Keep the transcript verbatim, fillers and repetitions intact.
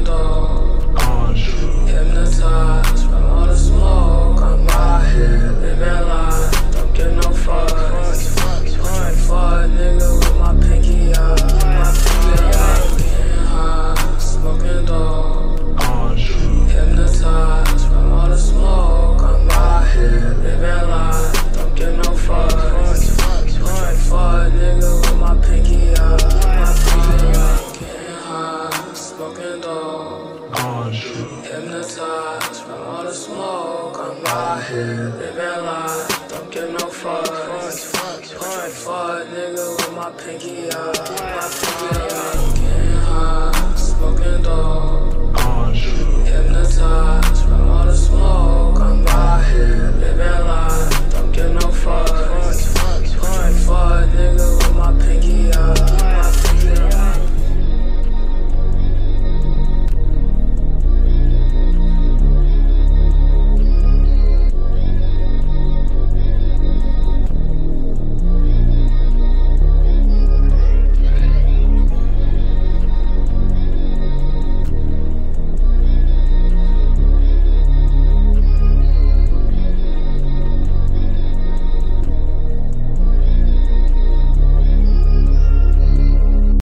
dog. Hypnotized from all the smoke. I'm out here living life. Don't give no fucks. Pushing forward, nigga, with my pinky out. My pinky out. Getting high, smoking dog. Hypnotized from all the smoke. I'm out here living life. Don't give no fucks. Pushing forward, nigga, with my pinky out. My pinky out. Getting high, smoking dog. Hypnotized from all the smoke. I'm out here living life. Don't give no fucks. Pushing forward, nigga, with my pinky